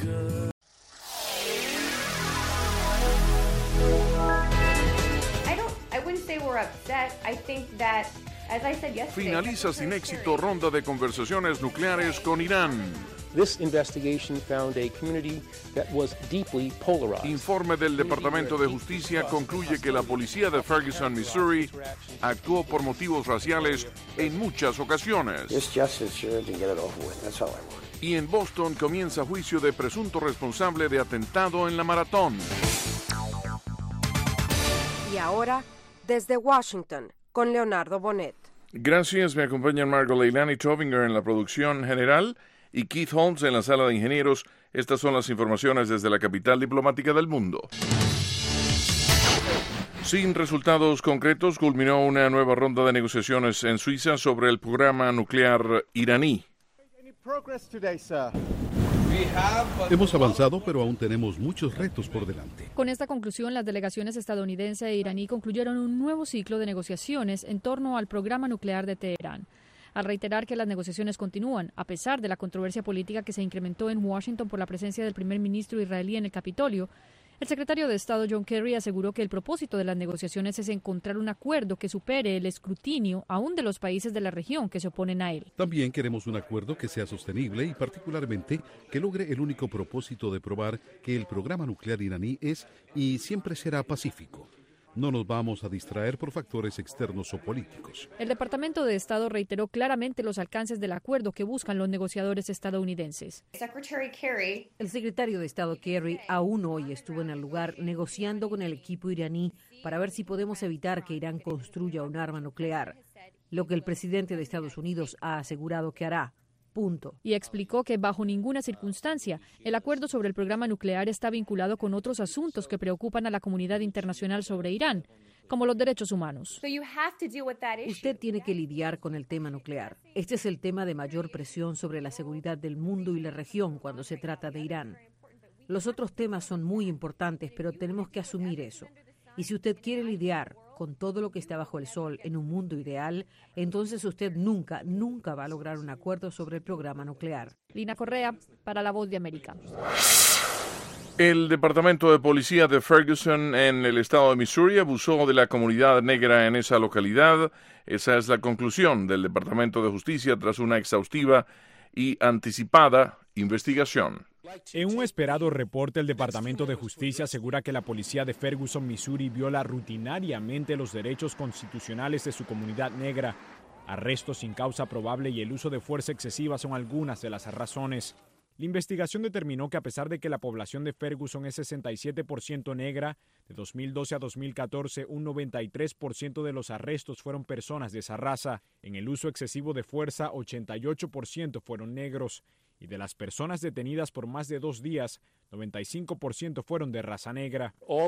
Finaliza sin éxito ronda de conversaciones nucleares con Irán. This investigation found a community that was deeply polarized. Informe del Departamento de Justicia concluye que la policía de Ferguson, Missouri, actuó por motivos raciales en muchas ocasiones. Y en Boston comienza juicio de presunto responsable de atentado en la maratón. Y ahora, desde Washington, con Leonardo Bonet. Gracias, me acompañan Margot Leilani Tovinger en la producción general y Keith Holmes en la sala de ingenieros. Estas son las informaciones desde la capital diplomática del mundo. Sin resultados concretos, culminó una nueva ronda de negociaciones en Suiza sobre el programa nuclear iraní. Hemos avanzado, pero aún tenemos muchos retos por delante. Con esta conclusión, las delegaciones estadounidense e iraní concluyeron un nuevo ciclo de negociaciones en torno al programa nuclear de Teherán. Al reiterar que las negociaciones continúan, a pesar de la controversia política que se incrementó en Washington por la presencia del primer ministro israelí en el Capitolio, el secretario de Estado John Kerry aseguró que el propósito de las negociaciones es encontrar un acuerdo que supere el escrutinio aún de los países de la región que se oponen a él. También queremos un acuerdo que sea sostenible y particularmente que logre el único propósito de probar que el programa nuclear iraní es y siempre será pacífico. No nos vamos a distraer por factores externos o políticos. El Departamento de Estado reiteró claramente los alcances del acuerdo que buscan los negociadores estadounidenses. El secretario de Estado Kerry aún hoy estuvo en el lugar negociando con el equipo iraní para ver si podemos evitar que Irán construya un arma nuclear, lo que el presidente de Estados Unidos ha asegurado que hará. Punto. Y explicó que bajo ninguna circunstancia el acuerdo sobre el programa nuclear está vinculado con otros asuntos que preocupan a la comunidad internacional sobre Irán, como los derechos humanos. Usted tiene que lidiar con el tema nuclear. Este es el tema de mayor presión sobre la seguridad del mundo y la región cuando se trata de Irán. Los otros temas son muy importantes, pero tenemos que asumir eso. Y si usted quiere lidiar con todo lo que está bajo el sol en un mundo ideal, entonces usted nunca va a lograr un acuerdo sobre el programa nuclear. Lina Correa, para La Voz de América. El Departamento de Policía de Ferguson en el estado de Missouri abusó de la comunidad negra en esa localidad. Esa es la conclusión del Departamento de Justicia tras una exhaustiva y anticipada investigación. En un esperado reporte, el Departamento de Justicia asegura que la policía de Ferguson, Missouri, viola rutinariamente los derechos constitucionales de su comunidad negra. Arrestos sin causa probable y el uso de fuerza excesiva son algunas de las razones. La investigación determinó que a pesar de que la población de Ferguson es 67% negra, de 2012 a 2014 un 93% de los arrestos fueron personas de esa raza. En el uso excesivo de fuerza, 88% fueron negros. Y de las personas detenidas por más de 2 días, 95% fueron de raza negra.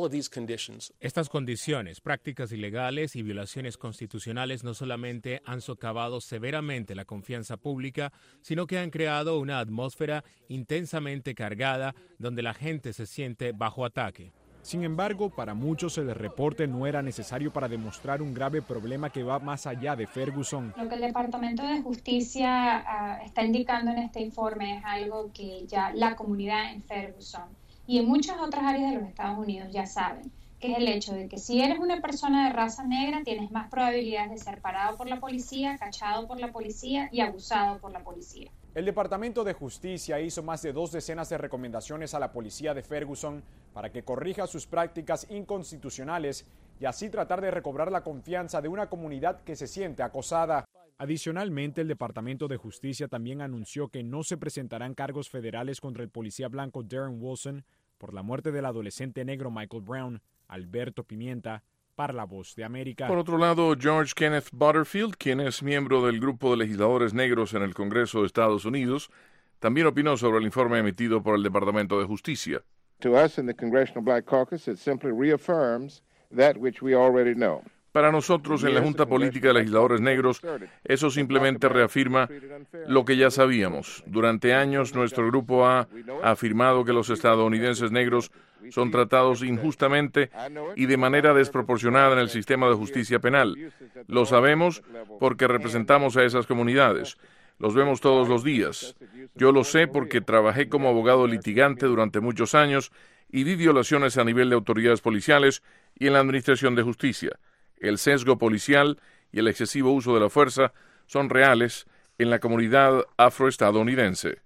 Estas condiciones, prácticas ilegales y violaciones constitucionales no solamente han socavado severamente la confianza pública, sino que han creado una atmósfera intensamente cargada donde la gente se siente bajo ataque. Sin embargo, para muchos el reporte no era necesario para demostrar un grave problema que va más allá de Ferguson. Lo que el Departamento de Justicia está indicando en este informe es algo que ya la comunidad en Ferguson y en muchas otras áreas de los Estados Unidos ya saben, que es el hecho de que si eres una persona de raza negra tienes más probabilidades de ser parado por la policía, cachado por la policía y abusado por la policía. El Departamento de Justicia hizo más de 2 decenas de recomendaciones a la policía de Ferguson para que corrija sus prácticas inconstitucionales y así tratar de recobrar la confianza de una comunidad que se siente acosada. Adicionalmente, el Departamento de Justicia también anunció que no se presentarán cargos federales contra el policía blanco Darren Wilson por la muerte del adolescente negro Michael Brown. Alberto Pimienta, para La Voz de América. Por otro lado, George Kenneth Butterfield, quien es miembro del grupo de legisladores negros en el Congreso de Estados Unidos, también opinó sobre el informe emitido por el Departamento de Justicia. To us in the Congressional Black Caucus, it simply reaffirms that which we already know. Para nosotros, en la Junta Política de Legisladores Negros, eso simplemente reafirma lo que ya sabíamos. Durante años, nuestro grupo ha afirmado que los estadounidenses negros son tratados injustamente y de manera desproporcionada en el sistema de justicia penal. Lo sabemos porque representamos a esas comunidades. Los vemos todos los días. Yo lo sé porque trabajé como abogado litigante durante muchos años y vi violaciones a nivel de autoridades policiales y en la administración de justicia. El sesgo policial y el excesivo uso de la fuerza son reales en la comunidad afroestadounidense.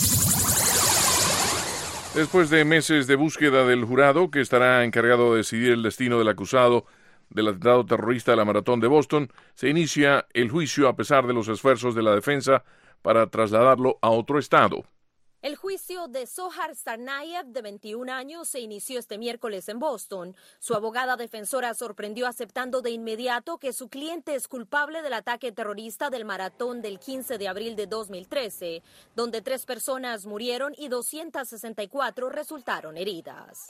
Después de meses de búsqueda del jurado, que estará encargado de decidir el destino del acusado del atentado terrorista de la Maratón de Boston, se inicia el juicio a pesar de los esfuerzos de la defensa para trasladarlo a otro estado. El juicio de Zohar Tsarnaev, de 21 años, se inició este miércoles en Boston. Su abogada defensora sorprendió aceptando de inmediato que su cliente es culpable del ataque terrorista del maratón del 15 de abril de 2013, donde 3 personas murieron y 264 resultaron heridas.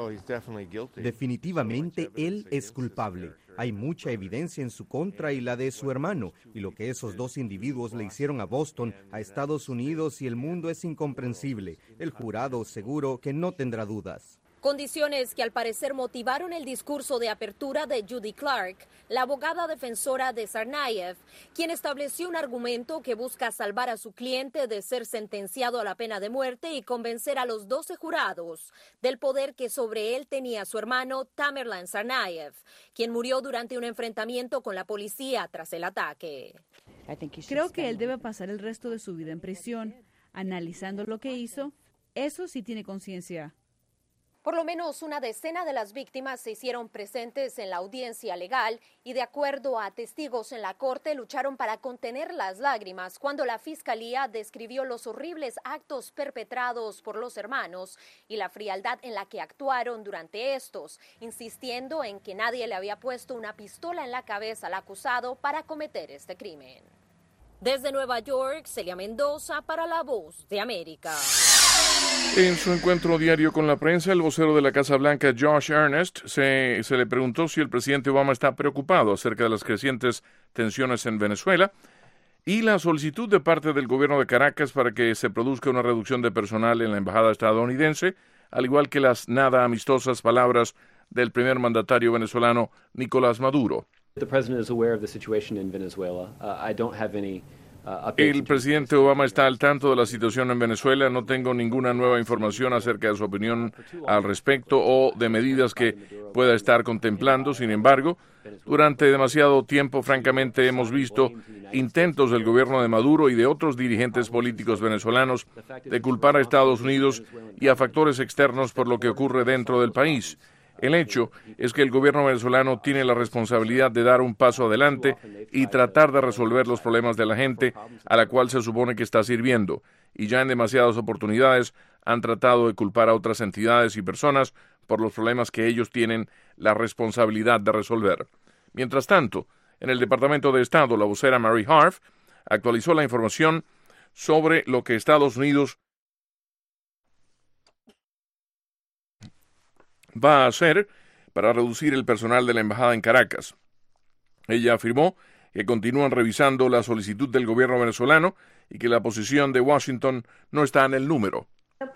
Definitivamente él es culpable. Hay mucha evidencia en su contra y la de su hermano, y lo que esos 2 individuos le hicieron a Boston, a Estados Unidos y el mundo es incomprensible. El jurado seguro que no tendrá dudas. Condiciones que al parecer motivaron el discurso de apertura de Judy Clark, la abogada defensora de Tsarnaev, quien estableció un argumento que busca salvar a su cliente de ser sentenciado a la pena de muerte y convencer a los 12 jurados del poder que sobre él tenía su hermano Tamerlan Tsarnaev, quien murió durante un enfrentamiento con la policía tras el ataque. Creo que él debe pasar el resto de su vida en prisión, analizando lo que hizo. Eso sí tiene conciencia. Por lo menos una decena de las víctimas se hicieron presentes en la audiencia legal y, de acuerdo a testigos en la corte, lucharon para contener las lágrimas cuando la fiscalía describió los horribles actos perpetrados por los hermanos y la frialdad en la que actuaron durante estos, insistiendo en que nadie le había puesto una pistola en la cabeza al acusado para cometer este crimen. Desde Nueva York, Celia Mendoza para La Voz de América. En su encuentro diario con la prensa, el vocero de la Casa Blanca, Josh Earnest, se le preguntó si el presidente Obama está preocupado acerca de las crecientes tensiones en Venezuela y la solicitud de parte del gobierno de Caracas para que se produzca una reducción de personal en la embajada estadounidense, al igual que las nada amistosas palabras del primer mandatario venezolano, Nicolás Maduro. El presidente Obama está al tanto de la situación en Venezuela. No tengo ninguna nueva información acerca de su opinión al respecto o de medidas que pueda estar contemplando. Sin embargo, durante demasiado tiempo, francamente, hemos visto intentos del gobierno de Maduro y de otros dirigentes políticos venezolanos de culpar a Estados Unidos y a factores externos por lo que ocurre dentro del país. El hecho es que el gobierno venezolano tiene la responsabilidad de dar un paso adelante y tratar de resolver los problemas de la gente a la cual se supone que está sirviendo, y ya en demasiadas oportunidades han tratado de culpar a otras entidades y personas por los problemas que ellos tienen la responsabilidad de resolver. Mientras tanto, en el Departamento de Estado, la vocera Mary Harf actualizó la información sobre lo que Estados Unidos va a hacer para reducir el personal de la embajada en Caracas. Ella afirmó que continúan revisando la solicitud del gobierno venezolano y que la posición de Washington no está en el número.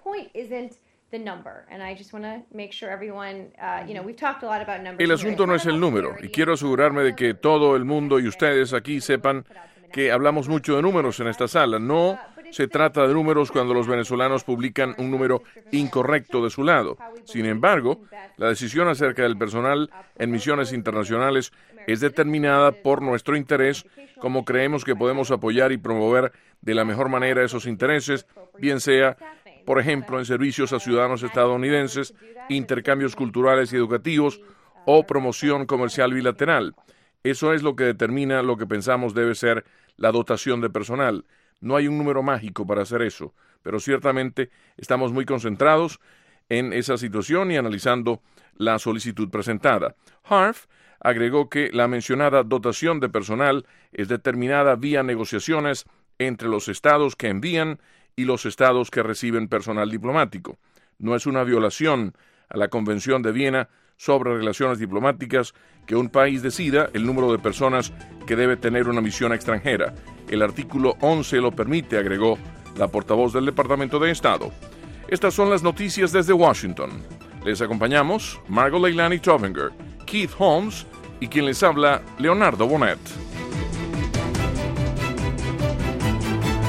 El asunto no es el número, y quiero asegurarme de que todo el mundo y ustedes aquí sepan que hablamos mucho de números en esta sala. No se trata de números cuando los venezolanos publican un número incorrecto de su lado. Sin embargo, la decisión acerca del personal en misiones internacionales es determinada por nuestro interés, como creemos que podemos apoyar y promover de la mejor manera esos intereses, bien sea, por ejemplo, en servicios a ciudadanos estadounidenses, intercambios culturales y educativos o promoción comercial bilateral. Eso es lo que determina lo que pensamos debe ser la dotación de personal. No hay un número mágico para hacer eso, pero ciertamente estamos muy concentrados en esa situación y analizando la solicitud presentada. Harf agregó que la mencionada dotación de personal es determinada vía negociaciones entre los estados que envían y los estados que reciben personal diplomático. No es una violación a la Convención de Viena sobre relaciones diplomáticas que un país decida el número de personas que debe tener una misión extranjera. El artículo 11 lo permite, agregó la portavoz del Departamento de Estado. Estas son las noticias desde Washington. Les acompañamos Margot Leilani Tobinger, Keith Holmes y quien les habla, Leonardo Bonet.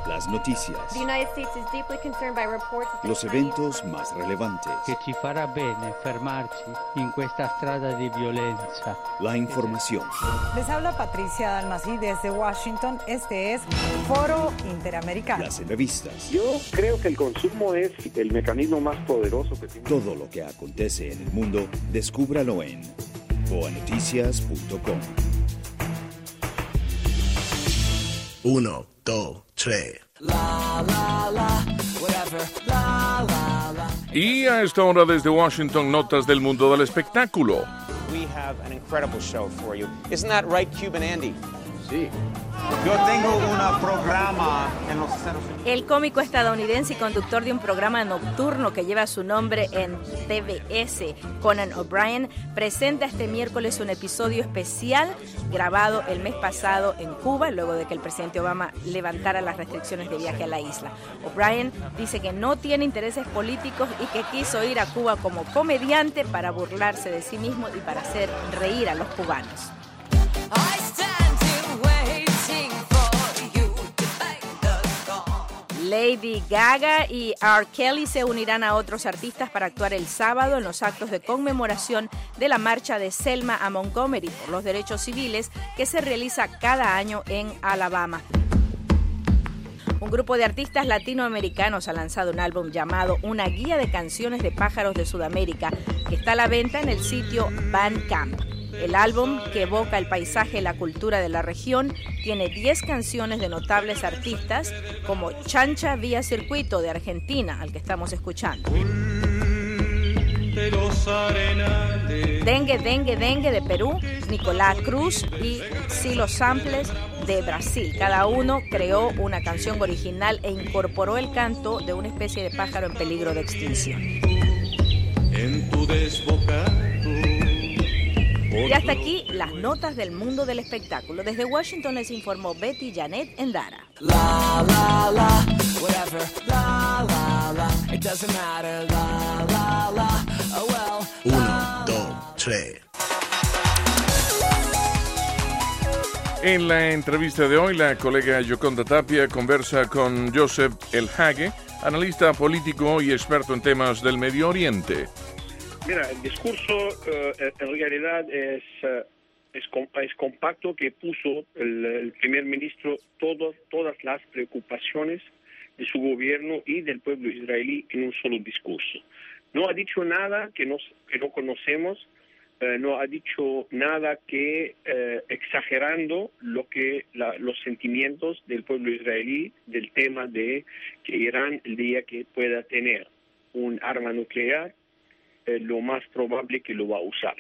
Las noticias. Los eventos más relevantes. Che ci farà bene fermarci in questa strada di violenza. La información. Les habla Patricia Dalmasí desde Washington. Este es Foro Interamericano. Las entrevistas. Yo creo que el consumo es el mecanismo más poderoso que tiene. Todo lo que acontece en el mundo, descúbralo en boanoticias.com. 1, 2, 3. Y a esta hora desde Washington, notas del mundo del espectáculo. We have an incredible show for you. Isn't that right, Cuban Andy? Sí. Yo tengo un programa en los Estados Unidos. El cómico estadounidense y conductor de un programa nocturno que lleva su nombre en TBS, Conan O'Brien, presenta este miércoles un episodio especial grabado el mes pasado en Cuba, luego de que el presidente Obama levantara las restricciones de viaje a la isla. O'Brien dice que no tiene intereses políticos y que quiso ir a Cuba como comediante para burlarse de sí mismo y para hacer reír a los cubanos. Lady Gaga y R. Kelly se unirán a otros artistas para actuar el sábado en los actos de conmemoración de la marcha de Selma a Montgomery por los derechos civiles que se realiza cada año en Alabama. Un grupo de artistas latinoamericanos ha lanzado un álbum llamado Una guía de canciones de pájaros de Sudamérica, que está a la venta en el sitio Bandcamp. El álbum, que evoca el paisaje y la cultura de la región, tiene 10 canciones de notables artistas como Chancha Vía Circuito de Argentina, al que estamos escuchando. Dengue Dengue Dengue de Perú, Nicolás Cruz y Silo Samples de Brasil. Cada uno creó una canción original e incorporó el canto de una especie de pájaro en peligro de extinción. En tu desbocado. Y hasta aquí las notas del mundo del espectáculo. Desde Washington les informó Betty Janet Endara. La, la, la, whatever, la, la, la, it doesn't matter, la, la, la, oh well. 1, 2, 3. En la entrevista de hoy, la colega Yoconda Tapia conversa con Joseph El Hage, analista político y experto en temas del Medio Oriente. Mira, el discurso en realidad es compacto, que puso el primer ministro todas las preocupaciones de su gobierno y del pueblo israelí en un solo discurso. No ha dicho nada que no conocemos, no ha dicho nada que exagerando los sentimientos del pueblo israelí del tema de que Irán, el día que pueda tener un arma nuclear, lo más probable que lo va a usar.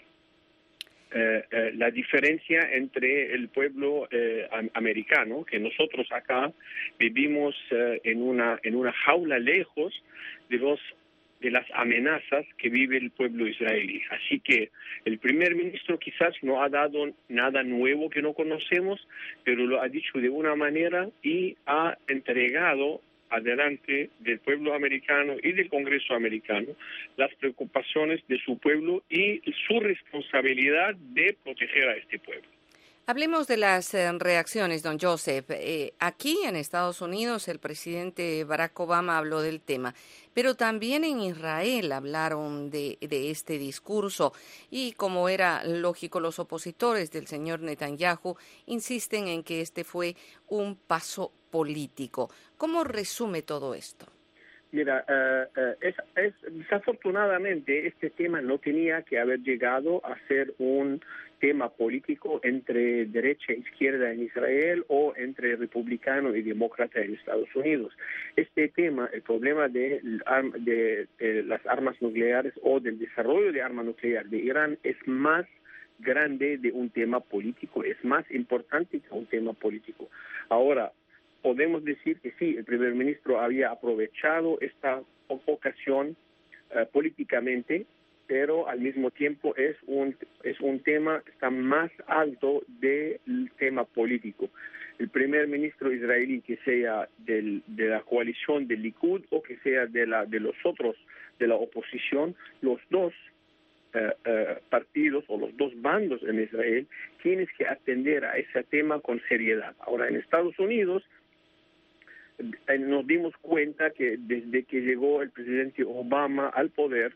La diferencia entre el pueblo americano, que nosotros acá vivimos en una jaula lejos de las amenazas que vive el pueblo israelí. Así que el primer ministro quizás no ha dado nada nuevo que no conocemos, pero lo ha dicho de una manera y ha entregado adelante del pueblo americano y del Congreso americano las preocupaciones de su pueblo y su responsabilidad de proteger a este pueblo. Hablemos de las reacciones, don Joseph. Aquí en Estados Unidos el presidente Barack Obama habló del tema, pero también en Israel hablaron de este discurso y, como era lógico, los opositores del señor Netanyahu insisten en que este fue un paso político. ¿Cómo resume todo esto? Mira, desafortunadamente este tema no tenía que haber llegado a ser un tema político entre derecha e izquierda en Israel o entre republicano y demócrata en Estados Unidos. Este tema, el problema de las armas nucleares o del desarrollo de armas nucleares de Irán, es más grande de un tema político, es más importante que un tema político. Ahora, podemos decir que sí, el primer ministro había aprovechado esta ocasión políticamente, pero al mismo tiempo es un tema que está más alto del tema político. El primer ministro israelí, que sea de la coalición del Likud o que sea de los otros de la oposición, los dos partidos o los dos bandos en Israel tienen que atender a ese tema con seriedad. Ahora, en Estados Unidos nos dimos cuenta que desde que llegó el presidente Obama al poder,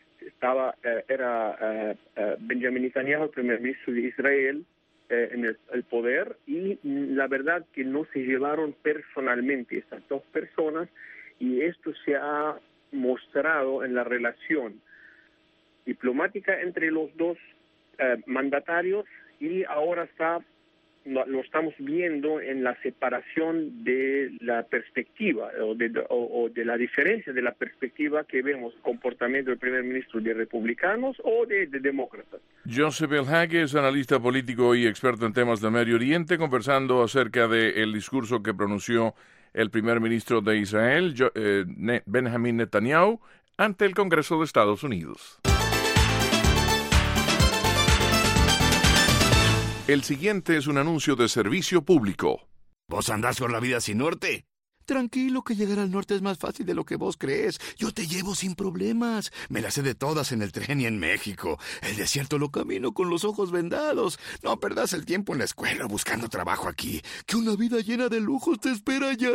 era Benjamin Netanyahu, el primer ministro de Israel, en el poder, y la verdad que no se llevaron personalmente estas dos personas, y esto se ha mostrado en la relación diplomática entre los dos mandatarios, y ahora lo estamos viendo en la separación de la perspectiva o de la diferencia de la perspectiva que vemos comportamiento del primer ministro de republicanos o de demócratas. Joseph El-Hage es analista político y experto en temas del Medio Oriente, conversando acerca del discurso que pronunció el primer ministro de Israel, Benjamin Netanyahu, ante el Congreso de Estados Unidos. El siguiente es un anuncio de servicio público. ¿Vos andás por la vida sin norte? Tranquilo, que llegar al norte es más fácil de lo que vos crees. Yo te llevo sin problemas. Me las sé de todas en el tren y en México. El desierto lo camino con los ojos vendados. No perdás el tiempo en la escuela buscando trabajo aquí. Que una vida llena de lujos te espera allá.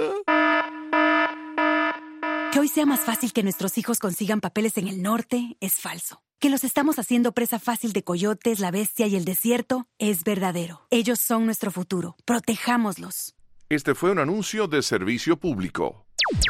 Que hoy sea más fácil que nuestros hijos consigan papeles en el norte es falso. Que los estamos haciendo presa fácil de coyotes, la bestia y el desierto es verdadero. Ellos son nuestro futuro. Protejámoslos. Este fue un anuncio de servicio público.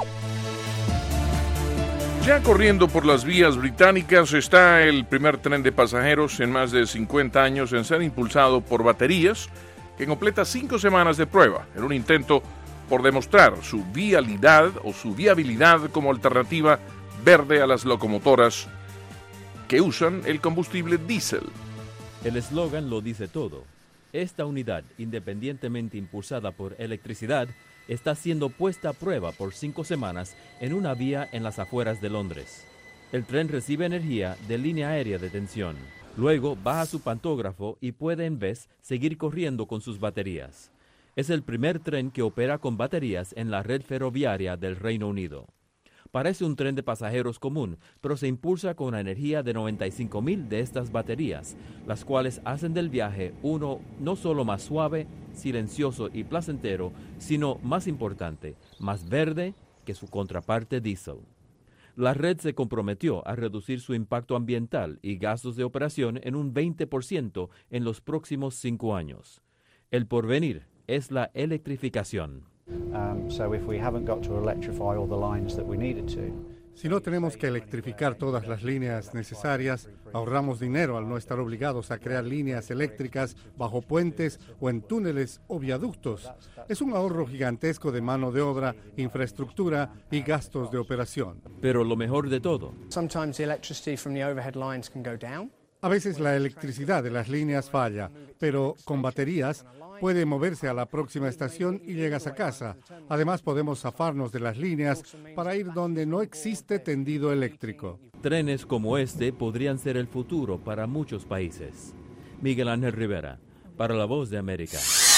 Ya corriendo por las vías británicas está el primer tren de pasajeros en más de 50 años en ser impulsado por baterías, que completa 5 semanas de prueba en un intento por demostrar su viabilidad como alternativa verde a las locomotoras que usan el combustible diésel. El eslogan lo dice todo. Esta unidad, independientemente impulsada por electricidad, está siendo puesta a prueba por 5 semanas en una vía en las afueras de Londres. El tren recibe energía de línea aérea de tensión. Luego baja su pantógrafo y puede en vez seguir corriendo con sus baterías. Es el primer tren que opera con baterías en la red ferroviaria del Reino Unido. Parece un tren de pasajeros común, pero se impulsa con la energía de 95,000 de estas baterías, las cuales hacen del viaje uno no solo más suave, silencioso y placentero, sino, más importante, más verde que su contraparte diésel. La red se comprometió a reducir su impacto ambiental y gastos de operación en un 20% en los próximos 5 años. El porvenir es la electrificación. Si no tenemos que electrificar todas las líneas necesarias, ahorramos dinero al no estar obligados a crear líneas eléctricas bajo puentes o en túneles o viaductos. Es un ahorro gigantesco de mano de obra, infraestructura y gastos de operación. Pero lo mejor de todo, a veces la electricidad de las líneas falla, pero con baterías puede moverse a la próxima estación y llegas a casa. Además, podemos zafarnos de las líneas para ir donde no existe tendido eléctrico. Trenes como este podrían ser el futuro para muchos países. Miguel Ángel Rivera, para La Voz de América.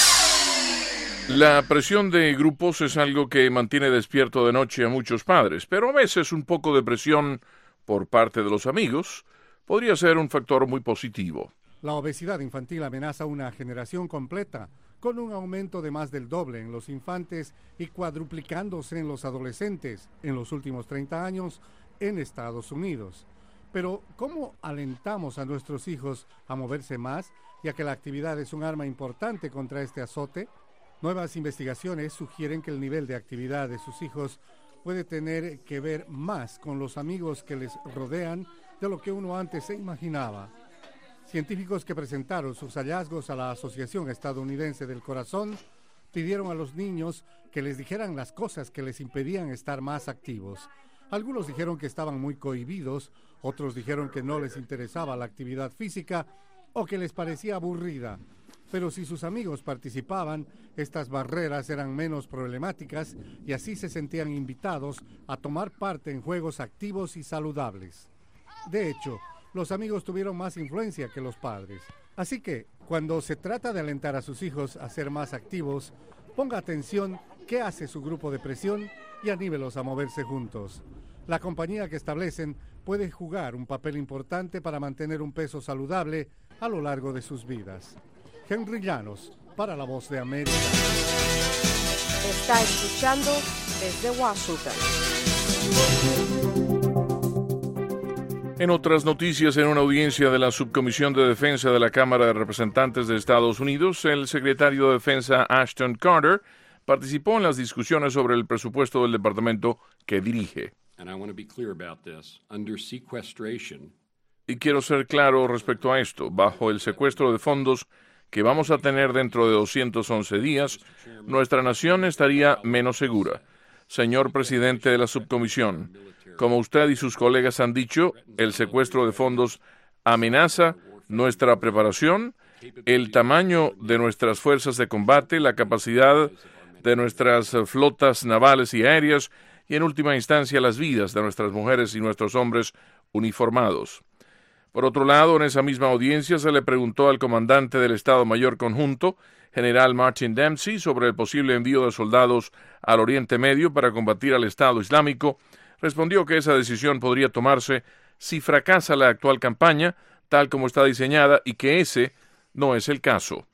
La presión de grupos es algo que mantiene despierto de noche a muchos padres, pero a veces un poco de presión por parte de los amigos podría ser un factor muy positivo. La obesidad infantil amenaza una generación completa, con un aumento de más del doble en los infantes y cuadruplicándose en los adolescentes en los últimos 30 años en Estados Unidos. Pero, ¿cómo alentamos a nuestros hijos a moverse más, ya que la actividad es un arma importante contra este azote? Nuevas investigaciones sugieren que el nivel de actividad de sus hijos puede tener que ver más con los amigos que les rodean de lo que uno antes se imaginaba. Científicos que presentaron sus hallazgos a la Asociación Estadounidense del Corazón pidieron a los niños que les dijeran las cosas que les impedían estar más activos. Algunos dijeron que estaban muy cohibidos, otros dijeron que no les interesaba la actividad física o que les parecía aburrida. Pero si sus amigos participaban, estas barreras eran menos problemáticas y así se sentían invitados a tomar parte en juegos activos y saludables. De hecho, los amigos tuvieron más influencia que los padres. Así que, cuando se trata de alentar a sus hijos a ser más activos, ponga atención qué hace su grupo de presión y anívelos a moverse juntos. La compañía que establecen puede jugar un papel importante para mantener un peso saludable a lo largo de sus vidas. Henry Llanos, para La Voz de América. Está escuchando Desde Washington. En otras noticias, en una audiencia de la Subcomisión de Defensa de la Cámara de Representantes de Estados Unidos, el secretario de Defensa Ashton Carter participó en las discusiones sobre el presupuesto del departamento que dirige. Y quiero ser claro respecto a esto. Bajo el secuestro de fondos que vamos a tener dentro de 211 días, nuestra nación estaría menos segura. Señor presidente de la subcomisión, como usted y sus colegas han dicho, el secuestro de fondos amenaza nuestra preparación, el tamaño de nuestras fuerzas de combate, la capacidad de nuestras flotas navales y aéreas y, en última instancia, las vidas de nuestras mujeres y nuestros hombres uniformados. Por otro lado, en esa misma audiencia se le preguntó al comandante del Estado Mayor Conjunto, general Martin Dempsey, sobre el posible envío de soldados al Oriente Medio para combatir al Estado Islámico. Respondió que esa decisión podría tomarse si fracasa la actual campaña, tal como está diseñada, y que ese no es el caso.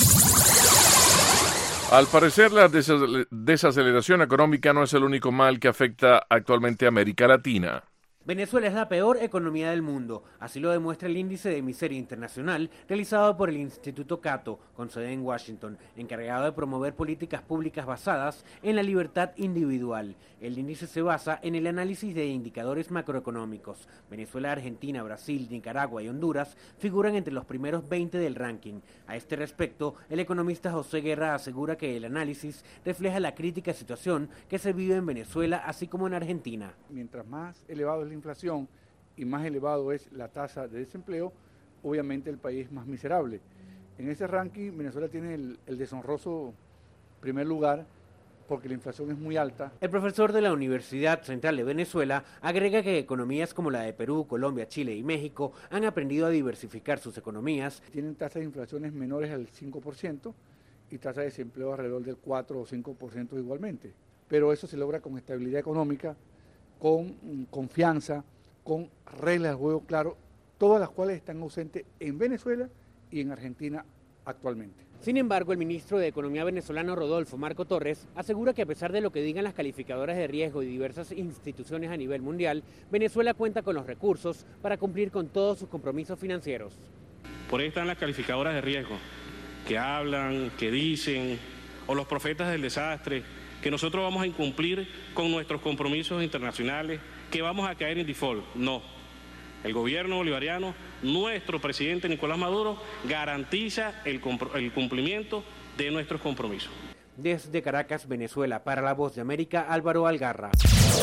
Al parecer, la desaceleración económica no es el único mal que afecta actualmente a América Latina. Venezuela es la peor economía del mundo, así lo demuestra el índice de miseria internacional realizado por el Instituto Cato, con sede en Washington, encargado de promover políticas públicas basadas en la libertad individual. El índice se basa en el análisis de indicadores macroeconómicos. Venezuela, Argentina, Brasil, Nicaragua y Honduras figuran entre los primeros 20 del ranking. A este respecto, el economista José Guerra asegura que el análisis refleja la crítica situación que se vive en Venezuela, así como en Argentina. Mientras más elevado es la inflación y más elevado es la tasa de desempleo, obviamente el país es más miserable. En ese ranking Venezuela tiene el deshonroso primer lugar porque la inflación es muy alta. El profesor de la Universidad Central de Venezuela agrega que economías como la de Perú, Colombia, Chile y México han aprendido a diversificar sus economías. Tienen tasas de inflaciones menores al 5% y tasas de desempleo alrededor del 4 o 5% igualmente. Pero eso se logra con estabilidad económica, con confianza, con reglas de juego claro, todas las cuales están ausentes en Venezuela y en Argentina actualmente. Sin embargo, el ministro de Economía venezolano Rodolfo Marco Torres asegura que a pesar de lo que digan las calificadoras de riesgo y diversas instituciones a nivel mundial, Venezuela cuenta con los recursos para cumplir con todos sus compromisos financieros. Por ahí están las calificadoras de riesgo, que hablan, que dicen, o los profetas del desastre, que nosotros vamos a incumplir con nuestros compromisos internacionales, que vamos a caer en default. No. El gobierno bolivariano, nuestro presidente Nicolás Maduro, garantiza el cumplimiento de nuestros compromisos. Desde Caracas, Venezuela, para La Voz de América, Álvaro Algarra.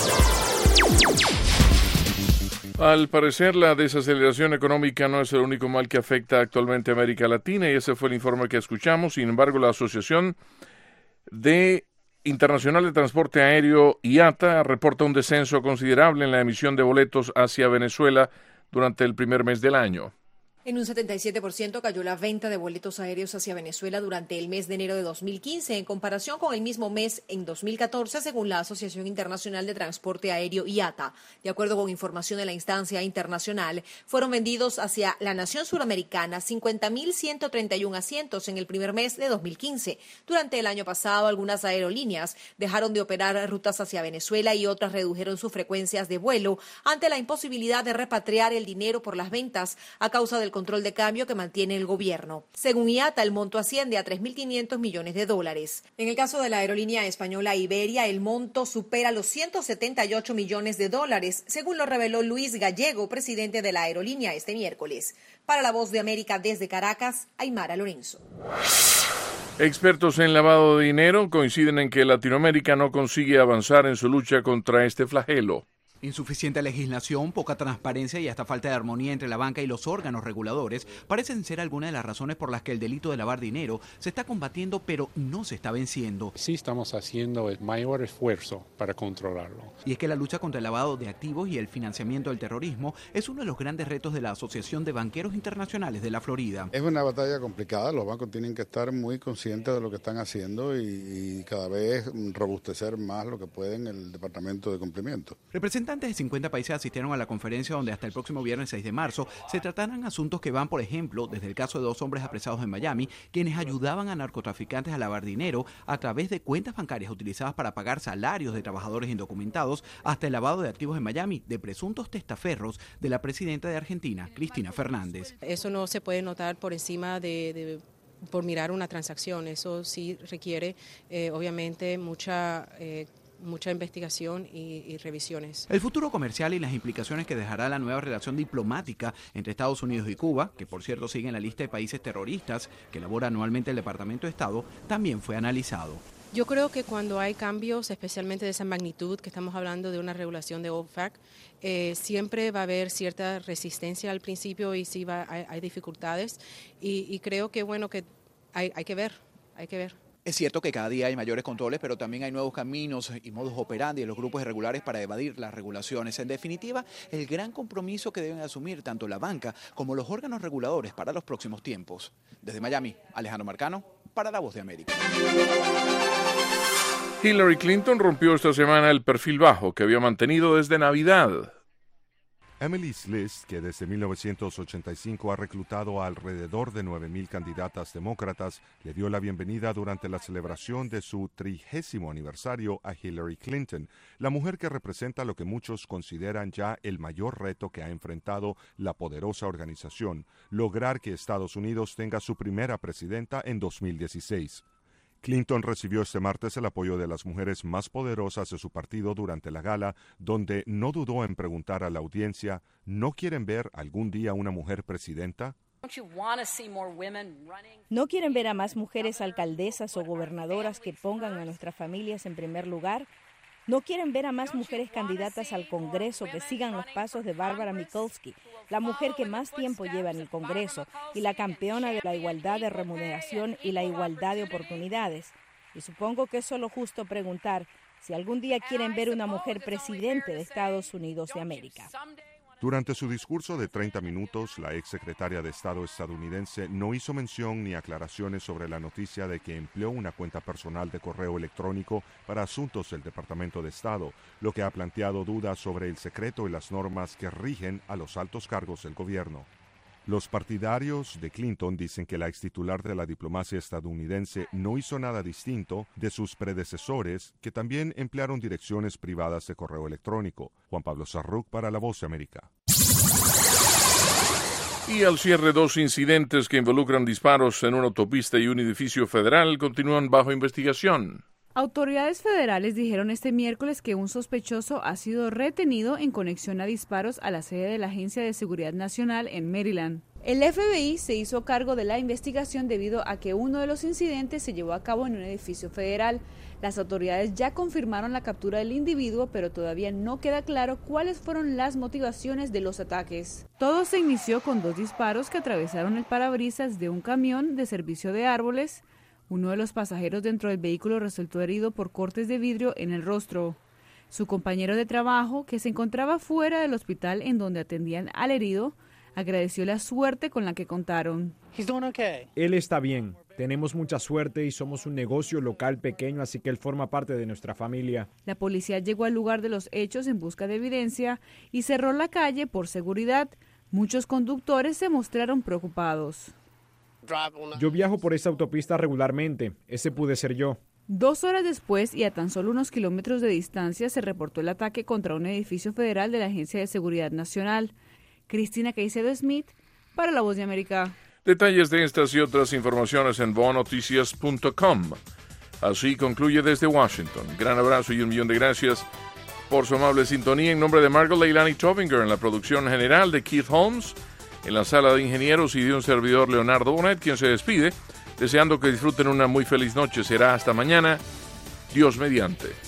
Al parecer, la desaceleración económica no es el único mal que afecta actualmente a América Latina, y ese fue el informe que escuchamos. Sin embargo, la Asociación Internacional de Transporte Aéreo, IATA, reporta un descenso considerable en la emisión de boletos hacia Venezuela durante el primer mes del año. En un 77% cayó la venta de boletos aéreos hacia Venezuela durante el mes de enero de 2015, en comparación con el mismo mes en 2014, según la Asociación Internacional de Transporte Aéreo IATA. De acuerdo con información de la instancia internacional, fueron vendidos hacia la nación suramericana 50.131 asientos en el primer mes de 2015. Durante el año pasado, algunas aerolíneas dejaron de operar rutas hacia Venezuela y otras redujeron sus frecuencias de vuelo ante la imposibilidad de repatriar el dinero por las ventas a causa del control de cambio que mantiene el gobierno. Según IATA, el monto asciende a $3.500 millones. En el caso de la aerolínea española Iberia, el monto supera los $178 millones, según lo reveló Luis Gallego, presidente de la aerolínea, este miércoles. Para La Voz de América desde Caracas, Aymara Lorenzo. Expertos en lavado de dinero coinciden en que Latinoamérica no consigue avanzar en su lucha contra este flagelo. Insuficiente legislación, poca transparencia y hasta falta de armonía entre la banca y los órganos reguladores parecen ser algunas de las razones por las que el delito de lavar dinero se está combatiendo pero no se está venciendo. Sí estamos haciendo el mayor esfuerzo para controlarlo. Y es que la lucha contra el lavado de activos y el financiamiento del terrorismo es uno de los grandes retos de la Asociación de Banqueros Internacionales de la Florida. Es una batalla complicada, los bancos tienen que estar muy conscientes de lo que están haciendo y cada vez robustecer más lo que pueden el Departamento de Cumplimiento. Representa Representantes de 50 países asistieron a la conferencia donde hasta el próximo viernes 6 de marzo se tratarán asuntos que van, por ejemplo, desde el caso de 2 hombres apresados en Miami, quienes ayudaban a narcotraficantes a lavar dinero a través de cuentas bancarias utilizadas para pagar salarios de trabajadores indocumentados, hasta el lavado de activos en Miami de presuntos testaferros de la presidenta de Argentina, Cristina Fernández. Eso no se puede notar por encima por mirar una transacción. Eso sí requiere, obviamente, mucha investigación y revisiones. El futuro comercial y las implicaciones que dejará la nueva relación diplomática entre Estados Unidos y Cuba, que por cierto sigue en la lista de países terroristas que elabora anualmente el Departamento de Estado, también fue analizado. Yo creo que cuando hay cambios, especialmente de esa magnitud, que estamos hablando de una regulación de OFAC, siempre va a haber cierta resistencia al principio y sí hay dificultades. Y creo que, bueno, que hay que ver. Es cierto que cada día hay mayores controles, pero también hay nuevos caminos y modus operandi de los grupos irregulares para evadir las regulaciones. En definitiva, el gran compromiso que deben asumir tanto la banca como los órganos reguladores para los próximos tiempos. Desde Miami, Alejandro Marcano, para La Voz de América. Hillary Clinton rompió esta semana el perfil bajo que había mantenido desde Navidad. Emily's List, que desde 1985 ha reclutado a alrededor de 9,000 candidatas demócratas, le dio la bienvenida durante la celebración de su 30º aniversario a Hillary Clinton, la mujer que representa lo que muchos consideran ya el mayor reto que ha enfrentado la poderosa organización, lograr que Estados Unidos tenga su primera presidenta en 2016. Clinton recibió este martes el apoyo de las mujeres más poderosas de su partido durante la gala, donde no dudó en preguntar a la audiencia, ¿no quieren ver algún día una mujer presidenta? ¿No quieren ver a más mujeres alcaldesas o gobernadoras que pongan a nuestras familias en primer lugar? ¿No quieren ver a más mujeres candidatas al Congreso que sigan los pasos de Barbara Mikulski, la mujer que más tiempo lleva en el Congreso y la campeona de la igualdad de remuneración y la igualdad de oportunidades? Y supongo que es solo justo preguntar si algún día quieren ver una mujer presidente de Estados Unidos de América. Durante su discurso de 30 minutos, la exsecretaria de Estado estadounidense no hizo mención ni aclaraciones sobre la noticia de que empleó una cuenta personal de correo electrónico para asuntos del Departamento de Estado, lo que ha planteado dudas sobre el secreto y las normas que rigen a los altos cargos del gobierno. Los partidarios de Clinton dicen que la extitular de la diplomacia estadounidense no hizo nada distinto de sus predecesores, que también emplearon direcciones privadas de correo electrónico. Juan Pablo Sarruc para La Voz de América. Y al cierre, 2 incidentes que involucran disparos en una autopista y un edificio federal continúan bajo investigación. Autoridades federales dijeron este miércoles que un sospechoso ha sido retenido en conexión a disparos a la sede de la Agencia de Seguridad Nacional en Maryland. El FBI se hizo cargo de la investigación debido a que uno de los incidentes se llevó a cabo en un edificio federal. Las autoridades ya confirmaron la captura del individuo, pero todavía no queda claro cuáles fueron las motivaciones de los ataques. Todo se inició con 2 disparos que atravesaron el parabrisas de un camión de servicio de árboles. Uno de los pasajeros dentro del vehículo resultó herido por cortes de vidrio en el rostro. Su compañero de trabajo, que se encontraba fuera del hospital en donde atendían al herido, agradeció la suerte con la que contaron. Él está bien. Tenemos mucha suerte y somos un negocio local pequeño, así que él forma parte de nuestra familia. La policía llegó al lugar de los hechos en busca de evidencia y cerró la calle por seguridad. Muchos conductores se mostraron preocupados. Yo viajo por esta autopista regularmente. Ese pude ser yo. 2 horas después y a tan solo unos kilómetros de distancia se reportó el ataque contra un edificio federal de la Agencia de Seguridad Nacional. Cristina Caicedo Smith para La Voz de América. Detalles de estas y otras informaciones en voanoticias.com. Así concluye desde Washington. Gran abrazo y 1.000.000 de gracias por su amable sintonía. En nombre de Margot Leilani Tovinger en la producción general, de Keith Holmes en la sala de ingenieros y de un servidor, Leonardo Bonet, quien se despide, deseando que disfruten una muy feliz noche. Será hasta mañana, Dios mediante.